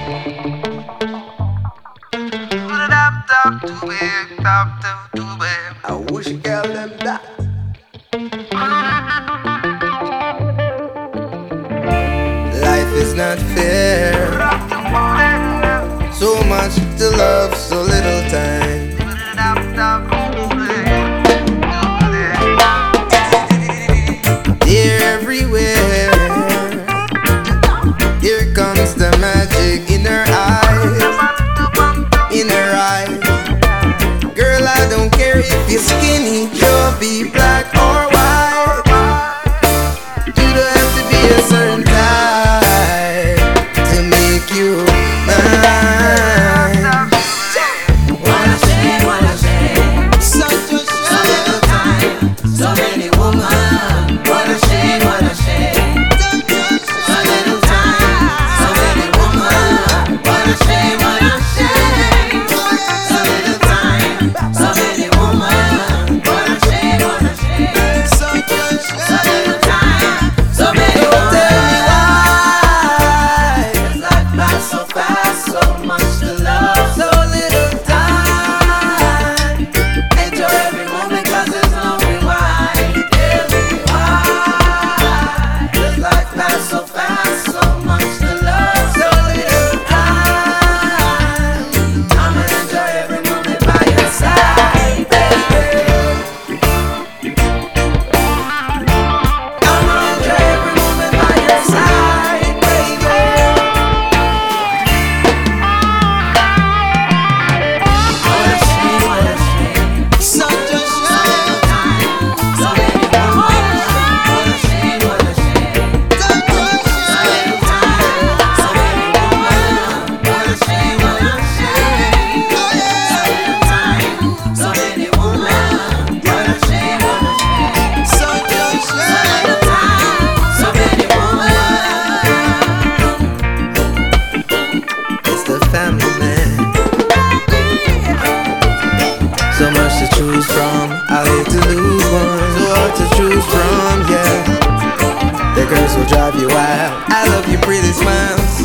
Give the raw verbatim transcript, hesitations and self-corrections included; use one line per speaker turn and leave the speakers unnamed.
I wish you gave them that. Life is not fair. So much to love, so little time. They're everywhere. Here comes the magic in her eyes. In her eyes. Girl, I don't care if you're skinny, chubby, black or white. You don't have to be a certain type to make you mine.
What a shame, what a shame.
Such a
So
shame.
little time, so many women. What a shame, what a shame. So little time, so many women. What a shame, what a shame. So little time, so many women. What a shame, what a shame.
Such a
So
shame.
little time, so many
Don't tell me
women.
why.
Life flies so fast, so much to love.
So little time.
Enjoy every moment 'cause there's no rewind. Tell me why. Does life pass so fast, so much to love.
So little time.
I'ma enjoy every moment by your side, baby. I'ma enjoy every moment by your side, baby. What a shame, what a shame.
Such a shame.
So many women. What a shame, what a shame.
Such a shame.
So many women. What a shame, what a shame. So many women. What a shame, what a shame.
Such a shame.
So many women.
It's the family man. So much to choose from. I hate to lose one. So hard to choose from, yeah. The girls will drive you wild. I love your pretty smiles.